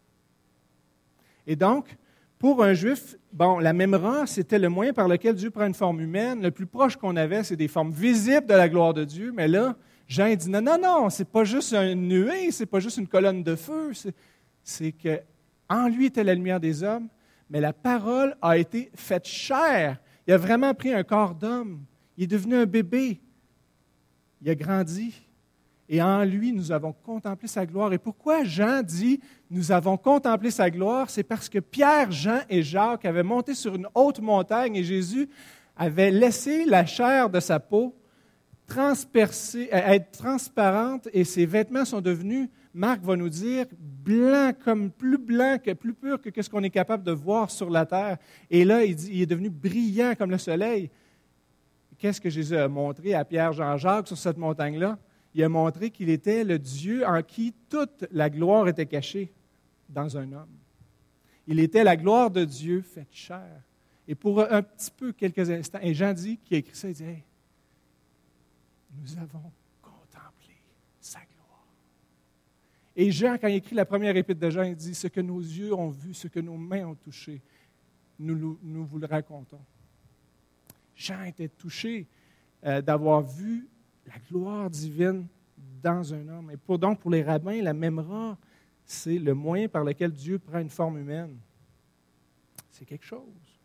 C: Et donc, pour un Juif, bon, la Memra, c'était le moyen par lequel Dieu prend une forme humaine. Le plus proche qu'on avait, c'est des formes visibles de la gloire de Dieu. Mais là, Jean dit non, non, non, c'est pas juste une nuée, c'est pas juste une colonne de feu. C'est, c'est que en lui était la lumière des hommes, mais la parole a été faite chair. Il a vraiment pris un corps d'homme. Il est devenu un bébé. Il a grandi. Et en lui, nous avons contemplé sa gloire. Et pourquoi Jean dit « nous avons contemplé sa gloire », c'est parce que Pierre, Jean et Jacques avaient monté sur une haute montagne et Jésus avait laissé la chair de sa peau transpercée, être transparente et ses vêtements sont devenus, Marc va nous dire, blancs comme plus blancs, que, plus purs que ce qu'on est capable de voir sur la terre. Et là, il, dit, il est devenu brillant comme le soleil. Qu'est-ce que Jésus a montré à Pierre, Jean, Jacques sur cette montagne-là? Il a montré qu'il était le Dieu en qui toute la gloire était cachée dans un homme. Il était la gloire de Dieu faite chair. Et pour un petit peu, quelques instants, et Jean dit, qui a écrit ça, il dit, hey, nous avons contemplé sa gloire. Et Jean, quand il écrit la première épître de Jean, il dit, ce que nos yeux ont vu, ce que nos mains ont touché, nous, nous vous le racontons. Jean était touché euh, d'avoir vu la gloire divine dans un homme. Et pour, donc, pour les rabbins, la Memra, c'est le moyen par lequel Dieu prend une forme humaine. C'est quelque chose.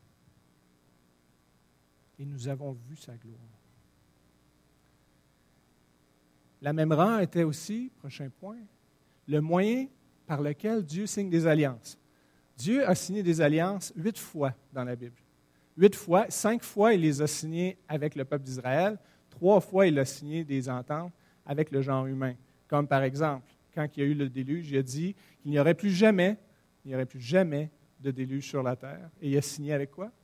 C: Et nous avons vu sa gloire. La Memra était aussi, prochain point, le moyen par lequel Dieu signe des alliances. Dieu a signé des alliances huit fois dans la Bible. Huit fois, cinq fois, il les a signées avec le peuple d'Israël. Trois fois, il a signé des ententes avec le genre humain. Comme par exemple, quand il y a eu le déluge, il a dit qu'il n'y aurait plus jamais, il n'y aurait plus jamais de déluge sur la terre. Et il a signé avec quoi?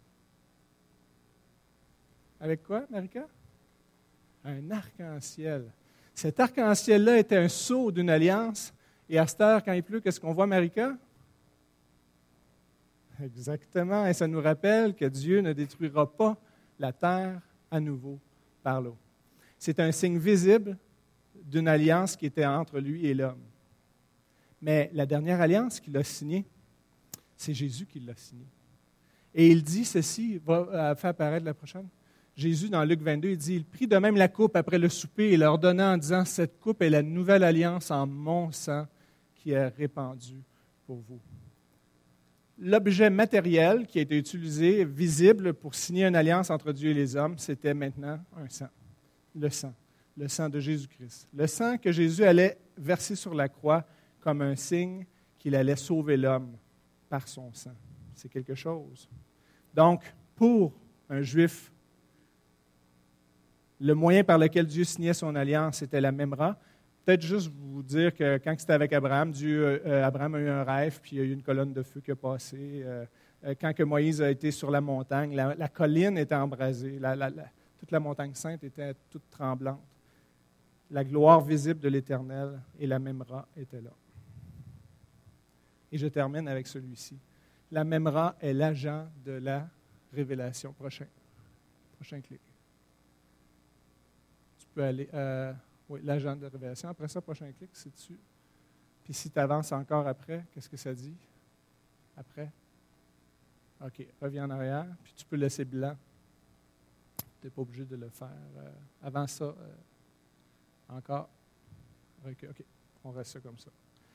C: Avec quoi, Marika? Un arc-en-ciel. Cet arc-en-ciel-là était un sceau d'une alliance. Et à cette heure, quand il pleut, qu'est-ce qu'on voit, Marika? Exactement. Et ça nous rappelle que Dieu ne détruira pas la terre à nouveau par l'eau. C'est un signe visible d'une alliance qui était entre lui et l'homme. Mais la dernière alliance qu'il a signée, c'est Jésus qui l'a signée. Et il dit ceci, va faire apparaître la prochaine. Jésus, dans Luc vingt-deux, il dit, il prit de même la coupe après le souper et leur donna en disant, cette coupe est la nouvelle alliance en mon sang qui est répandue pour vous. L'objet matériel qui a été utilisé, visible, pour signer une alliance entre Dieu et les hommes, c'était maintenant un sang, le sang, le sang de Jésus-Christ. Le sang que Jésus allait verser sur la croix comme un signe qu'il allait sauver l'homme par son sang. C'est quelque chose. Donc, pour un Juif, le moyen par lequel Dieu signait son alliance, c'était la Memra. Peut-être juste vous dire que quand c'était avec Abraham, Dieu, euh, Abraham a eu un rêve, puis il y a eu une colonne de feu qui a passé. Euh, quand que Moïse a été sur la montagne, la, la colline était embrasée, la, la, la, toute la montagne sainte était toute tremblante. La gloire visible de l'Éternel et la Memra étaient là. Et je termine avec celui-ci. La Memra est l'agent de la révélation. Prochain. Prochain clic. Tu peux aller... Euh, Oui, l'agent de révélation. Après ça, prochain clic, c'est dessus. Puis si tu avances encore après, qu'est-ce que ça dit? Après? OK, reviens en arrière, puis tu peux laisser blanc. Tu n'es pas obligé de le faire. Euh, avant ça, euh, encore. OK, OK, on reste ça comme ça.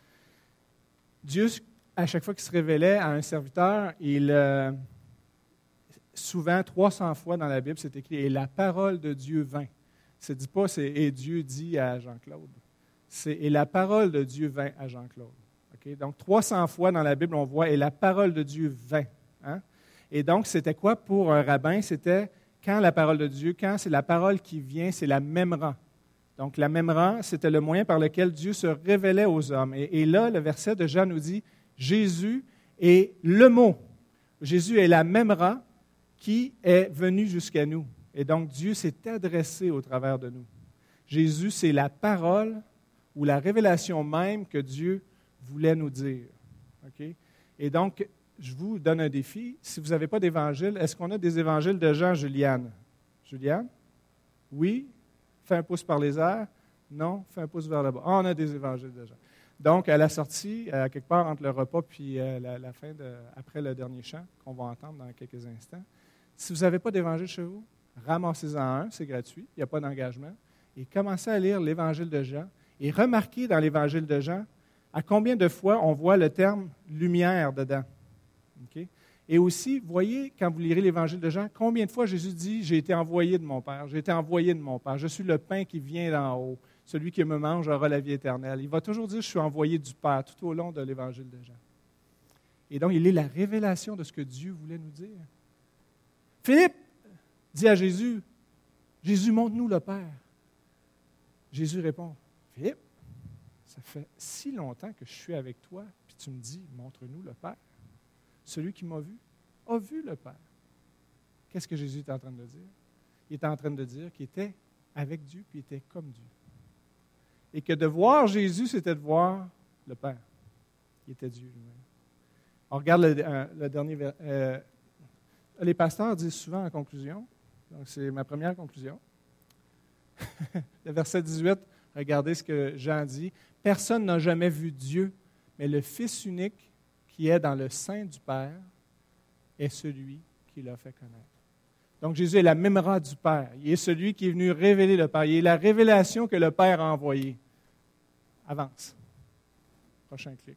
C: Dieu, à chaque fois qu'il se révélait à un serviteur, il... Euh, souvent, trois cents fois dans la Bible, c'est écrit « Et la parole de Dieu vint ». Ça ne dit pas c'est « Et Dieu dit à Jean-Claude ». C'est « Et la parole de Dieu vint à Jean-Claude ». Okay? Donc, trois cents fois dans la Bible, on voit « Et la parole de Dieu vint hein? ». Et donc, c'était quoi pour un rabbin? C'était quand la parole de Dieu, quand c'est la parole qui vient, c'est la Memra. Donc, la Memra, c'était le moyen par lequel Dieu se révélait aux hommes. Et, et là, le verset de Jean nous dit « Jésus est le mot ». Jésus est la Memra qui est venu jusqu'à nous. Et donc, Dieu s'est adressé au travers de nous. Jésus, c'est la parole ou la révélation même que Dieu voulait nous dire. Okay? Et donc, je vous donne un défi. Si vous n'avez pas d'évangile, est-ce qu'on a des évangiles de Jean, Juliane? Juliane? Oui? Fais un pouce par les airs. Non? Fais un pouce vers le bas. Ah, on a des évangiles de Jean. Donc, à la sortie, à quelque part entre le repas puis la, la fin, de, après le dernier chant, qu'on va entendre dans quelques instants, si vous n'avez pas d'évangile chez vous, ramassez-en un, c'est gratuit, il n'y a pas d'engagement, et commencez à lire l'Évangile de Jean, et remarquez dans l'Évangile de Jean à combien de fois on voit le terme « lumière » dedans. Okay? Et aussi, voyez, quand vous lirez l'Évangile de Jean, combien de fois Jésus dit « J'ai été envoyé de mon Père, j'ai été envoyé de mon Père, je suis le pain qui vient d'en haut, celui qui me mange aura la vie éternelle. » Il va toujours dire « Je suis envoyé du Père » tout au long de l'Évangile de Jean. Et donc, il est la révélation de ce que Dieu voulait nous dire. Philippe dit à Jésus, Jésus, montre-nous le Père. Jésus répond, Philippe, ça fait si longtemps que je suis avec toi, puis tu me dis, montre-nous le Père. Celui qui m'a vu a vu le Père. Qu'est-ce que Jésus est en train de dire? Il est en train de dire qu'il était avec Dieu, puis il était comme Dieu. Et que de voir Jésus, c'était de voir le Père. Il était Dieu lui-même. On regarde le, euh, le dernier... Euh, les pasteurs disent souvent en conclusion, donc c'est ma première conclusion, le verset dix-huit, regardez ce que Jean dit. « Personne n'a jamais vu Dieu, mais le Fils unique qui est dans le sein du Père est celui qui l'a fait connaître. » Donc Jésus est la mémora du Père. Il est celui qui est venu révéler le Père. Il est la révélation que le Père a envoyée. Avance. Prochain clic.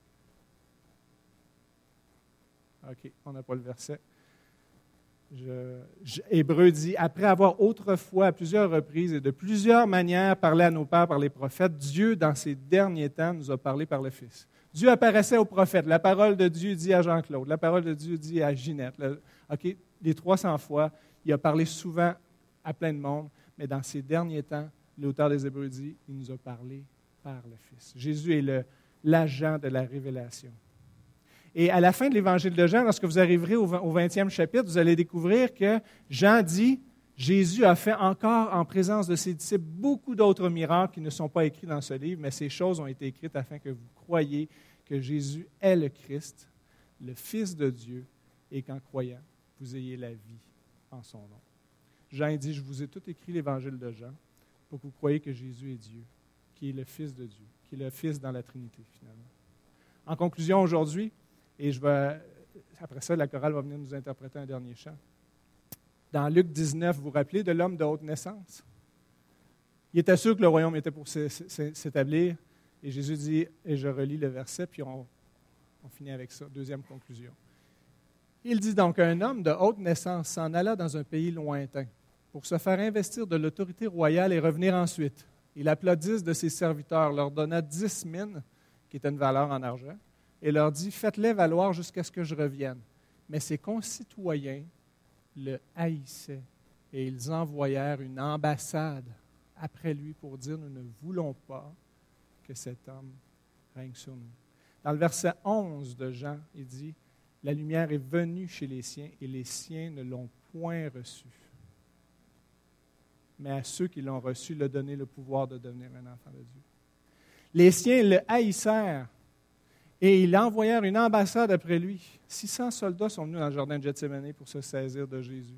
C: OK, on n'a pas le verset. Je, je, Hébreu dit, après avoir autrefois à plusieurs reprises et de plusieurs manières parlé à nos pères par les prophètes, Dieu, dans ces derniers temps, nous a parlé par le Fils. Dieu apparaissait aux prophètes. La parole de Dieu dit à Jean-Claude. La parole de Dieu dit à Ginette. Le, OK, les trois cents fois, il a parlé souvent à plein de monde, mais dans ces derniers temps, l'auteur des Hébreux dit, il nous a parlé par le Fils. Jésus est le, l'agent de la révélation. Et à la fin de l'Évangile de Jean, lorsque vous arriverez au vingtième chapitre, vous allez découvrir que Jean dit, Jésus a fait encore en présence de ses disciples beaucoup d'autres miracles qui ne sont pas écrits dans ce livre, mais ces choses ont été écrites afin que vous croyiez que Jésus est le Christ, le Fils de Dieu, et qu'en croyant, vous ayez la vie en son nom. Jean dit, je vous ai tout écrit l'Évangile de Jean pour que vous croyiez que Jésus est Dieu, qui est le Fils de Dieu, qui est le Fils dans la Trinité, finalement. En conclusion, aujourd'hui, et je vais, après ça, la chorale va venir nous interpréter un dernier chant. Dans Luc dix-neuf, vous vous rappelez de l'homme de haute naissance? Il était sûr que le royaume était pour s'établir. Et Jésus dit, et je relis le verset, puis on, on finit avec ça, deuxième conclusion. Il dit donc, un homme de haute naissance s'en alla dans un pays lointain pour se faire investir de l'autorité royale et revenir ensuite. Il appela dix de ses serviteurs, leur donna dix mines, qui étaient une valeur en argent, et leur dit, faites-les valoir jusqu'à ce que je revienne. Mais ses concitoyens le haïssaient et ils envoyèrent une ambassade après lui pour dire, nous ne voulons pas que cet homme règne sur nous. Dans le verset onze de Jean, il dit, la lumière est venue chez les siens et les siens ne l'ont point reçue. Mais à ceux qui l'ont reçu, il a donné le pouvoir de devenir un enfant de Dieu. Les siens le haïssèrent. Et ils envoyèrent une ambassade après lui. six cents soldats sont venus dans le jardin de Gethsémani pour se saisir de Jésus.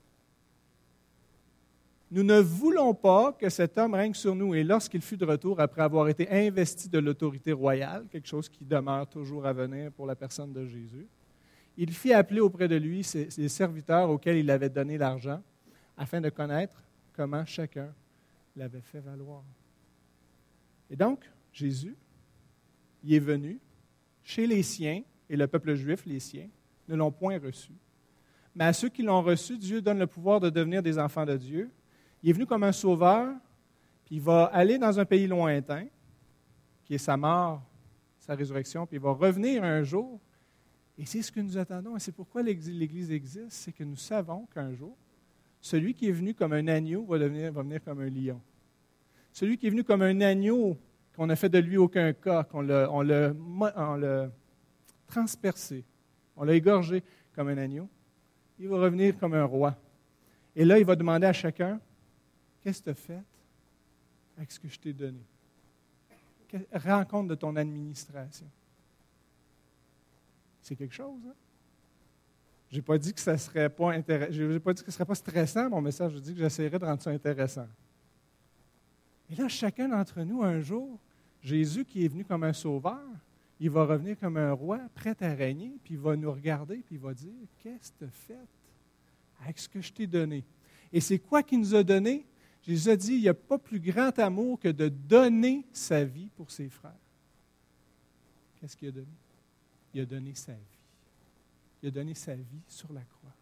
C: Nous ne voulons pas que cet homme règne sur nous. Et lorsqu'il fut de retour, après avoir été investi de l'autorité royale, quelque chose qui demeure toujours à venir pour la personne de Jésus, il fit appeler auprès de lui ses, ses serviteurs auxquels il avait donné l'argent, afin de connaître comment chacun l'avait fait valoir. Et donc, Jésus, il est venu chez les siens, et le peuple juif, les siens, ne l'ont point reçu. Mais à ceux qui l'ont reçu, Dieu donne le pouvoir de devenir des enfants de Dieu. Il est venu comme un sauveur, puis il va aller dans un pays lointain, qui est sa mort, sa résurrection, puis il va revenir un jour. Et c'est ce que nous attendons, et c'est pourquoi l'Église existe, c'est que nous savons qu'un jour, celui qui est venu comme un agneau va, devenir, va venir comme un lion. Celui qui est venu comme un agneau, qu'on n'a fait de lui aucun cas, qu'on l'a, on l'a, on l'a transpercé, on l'a égorgé comme un agneau, il va revenir comme un roi. Et là, il va demander à chacun, qu'est-ce que tu as fait avec ce que je t'ai donné? Rends compte de ton administration. C'est quelque chose, hein? Je n'ai pas dit que ça serait pas intéressant. Je n'ai pas dit que ce ne serait pas stressant, mon message. Je dis que j'essaierai de rendre ça intéressant. Et là, chacun d'entre nous, un jour, Jésus qui est venu comme un sauveur, il va revenir comme un roi, prêt à régner, puis il va nous regarder, puis il va dire, qu'est-ce que tu as fait avec ce que je t'ai donné? Et c'est quoi qu'il nous a donné? Jésus a dit, il n'y a pas plus grand amour que de donner sa vie pour ses frères. Qu'est-ce qu'il a donné? Il a donné sa vie. Il a donné sa vie sur la croix.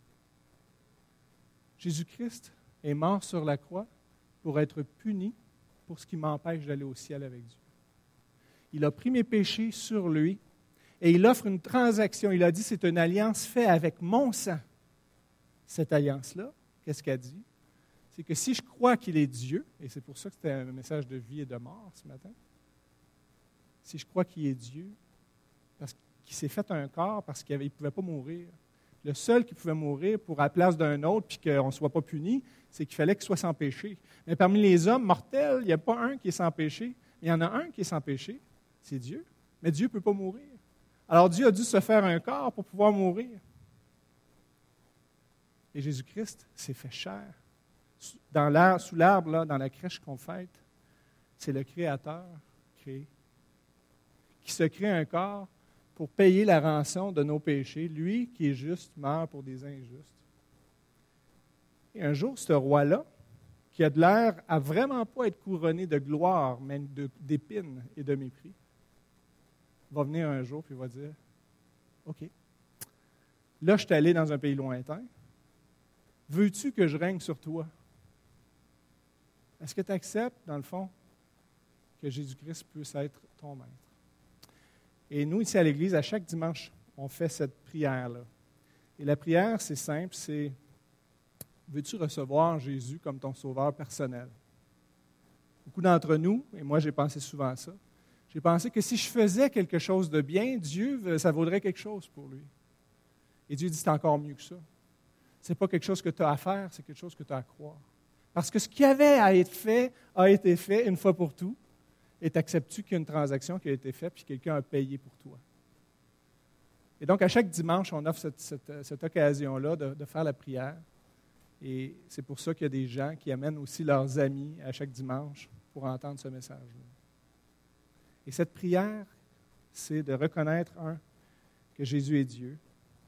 C: Jésus-Christ est mort sur la croix pour être puni pour ce qui m'empêche d'aller au ciel avec Dieu. Il a pris mes péchés sur lui et il offre une transaction. Il a dit, c'est une alliance faite avec mon sang. Cette alliance-là, qu'est-ce qu'elle dit? c'est que si je crois qu'il est Dieu, et c'est pour ça que c'était un message de vie et de mort ce matin, si je crois qu'il est Dieu, parce qu'il s'est fait un corps, parce qu'il ne pouvait pas mourir, le seul qui pouvait mourir pour à la place d'un autre, puis qu'on ne soit pas puni, c'est qu'il fallait qu'il soit sans péché. Mais parmi les hommes mortels, il n'y a pas un qui est sans péché. Il y en a un qui est sans péché, c'est Dieu. Mais Dieu ne peut pas mourir. Alors Dieu a dû se faire un corps pour pouvoir mourir. Et Jésus-Christ s'est fait chair. Dans l'air, sous l'arbre, là, dans la crèche qu'on fête, c'est le Créateur créé, qui se crée un corps pour payer la rançon de nos péchés. Lui, qui est juste, meurt pour des injustes. Et un jour, ce roi-là, qui a de l'air à vraiment pas être couronné de gloire, mais de, d'épines et de mépris, va venir un jour et va dire, « OK, là, je suis allé dans un pays lointain. Veux-tu que je règne sur toi? » Est-ce que tu acceptes, dans le fond, que Jésus-Christ puisse être ton maître? Et nous, ici à l'Église, à chaque dimanche, on fait cette prière-là. Et la prière, c'est simple, c'est « Veux-tu recevoir Jésus comme ton sauveur personnel? » Beaucoup d'entre nous, et moi j'ai pensé souvent à ça, j'ai pensé que si je faisais quelque chose de bien, Dieu, ça vaudrait quelque chose pour lui. Et Dieu dit, c'est encore mieux que ça. Ce n'est pas quelque chose que tu as à faire, c'est quelque chose que tu as à croire. Parce que ce qui avait à être fait a été fait une fois pour tout. Et t'acceptes-tu qu'il y a une transaction qui a été faite puis quelqu'un a payé pour toi? Et donc, à chaque dimanche, on offre cette, cette, cette occasion-là de, de faire la prière. Et c'est pour ça qu'il y a des gens qui amènent aussi leurs amis à chaque dimanche pour entendre ce message-là. Et cette prière, c'est de reconnaître, un, que Jésus est Dieu,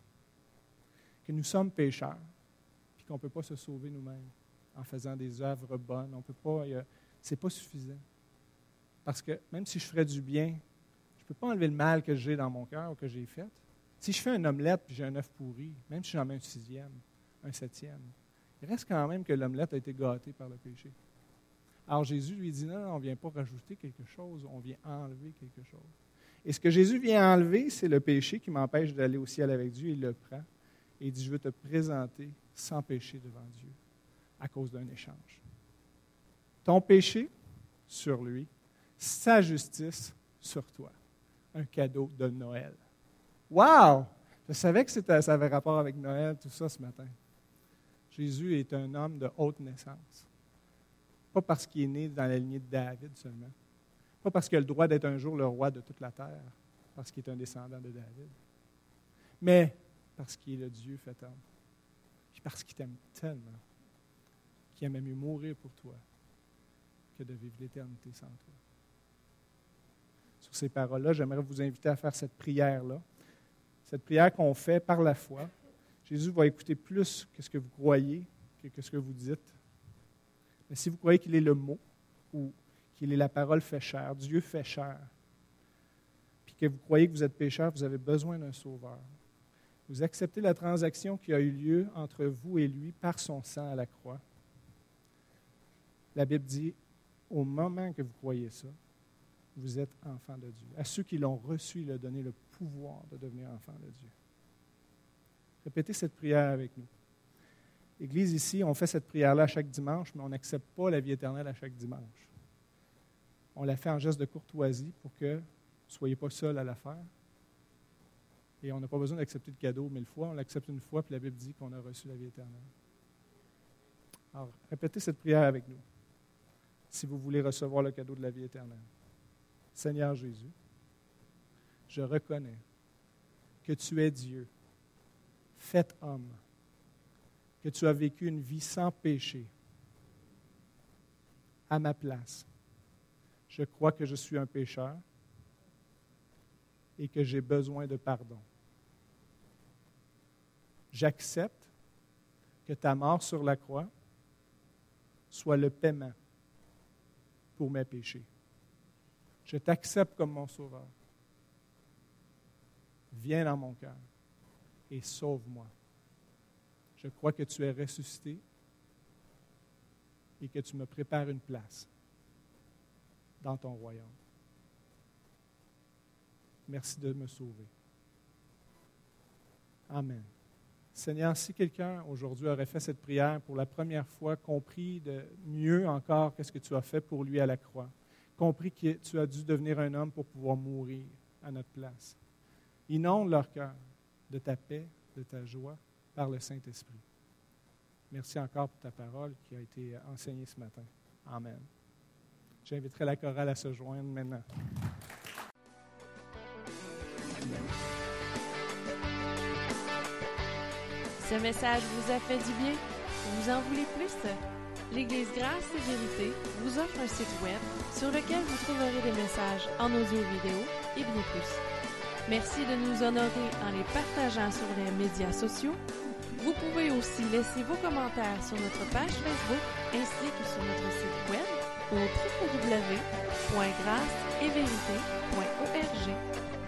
C: que nous sommes pécheurs, puis qu'on ne peut pas se sauver nous-mêmes en faisant des œuvres bonnes. On peut pas, ce n'est pas suffisant. Parce que même si je ferais du bien, je ne peux pas enlever le mal que j'ai dans mon cœur ou que j'ai fait. Si je fais une omelette et j'ai un œuf pourri, même si j'en mets un sixième, un septième, il reste quand même que l'omelette a été gâtée par le péché. Alors Jésus lui dit, non, on ne vient pas rajouter quelque chose, on vient enlever quelque chose. Et ce que Jésus vient enlever, c'est le péché qui m'empêche d'aller au ciel avec Dieu. Il le prend et il dit, je veux te présenter sans péché devant Dieu à cause d'un échange. Ton péché sur lui, sa justice sur toi. Un cadeau de Noël. Wow! Je savais que c'était, ça avait rapport avec Noël, tout ça, ce matin. Jésus est un homme de haute naissance. Pas parce qu'il est né dans la lignée de David seulement. Pas parce qu'il a le droit d'être un jour le roi de toute la terre, parce qu'il est un descendant de David. Mais parce qu'il est le Dieu fait homme. Puis parce qu'il t'aime tellement qu'il aimait mieux mourir pour toi que de vivre l'éternité sans toi. Sur ces paroles-là, j'aimerais vous inviter à faire cette prière-là. Cette prière qu'on fait par la foi. Jésus va écouter plus que ce que vous croyez, que ce que vous dites. Mais si vous croyez qu'il est le mot, ou qu'il est la parole fait chair, Dieu fait chair, puis que vous croyez que vous êtes pécheur, vous avez besoin d'un sauveur. Vous acceptez la transaction qui a eu lieu entre vous et lui par son sang à la croix. La Bible dit, au moment que vous croyez ça, vous êtes enfant de Dieu. À ceux qui l'ont reçu, il a donné le pouvoir de devenir enfant de Dieu. Répétez cette prière avec nous. L'Église ici, on fait cette prière-là chaque dimanche, mais on n'accepte pas la vie éternelle à chaque dimanche. On la fait en geste de courtoisie pour que vous ne soyez pas seuls à la faire. Et on n'a pas besoin d'accepter le cadeau mille fois. On l'accepte une fois, puis la Bible dit qu'on a reçu la vie éternelle. Alors, répétez cette prière avec nous, si vous voulez recevoir le cadeau de la vie éternelle. Seigneur Jésus, je reconnais que tu es Dieu, fait homme, que tu as vécu une vie sans péché à ma place. Je crois que je suis un pécheur et que j'ai besoin de pardon. J'accepte que ta mort sur la croix soit le paiement pour mes péchés. Je t'accepte comme mon sauveur. Viens dans mon cœur et sauve-moi. Je crois que tu es ressuscité et que tu me prépares une place dans ton royaume. Merci de me sauver. Amen. Seigneur, si quelqu'un aujourd'hui aurait fait cette prière pour la première fois, compris de mieux encore qu'est-ce que tu as fait pour lui à la croix, compris que tu as dû devenir un homme pour pouvoir mourir à notre place, inonde leur cœur de ta paix, de ta joie, par le Saint-Esprit. Merci encore pour ta parole qui a été enseignée ce matin. Amen. J'inviterai la chorale à se joindre maintenant.
A: Ce message vous a fait du bien? Vous en voulez plus? L'Église Grâce et Vérité vous offre un site web sur lequel vous trouverez des messages en audio-vidéo et bien plus. Merci de nous honorer en les partageant sur les médias sociaux. Vous pouvez aussi laisser vos commentaires sur notre page Facebook ainsi que sur notre site web au w w w point grâce et vérité point org.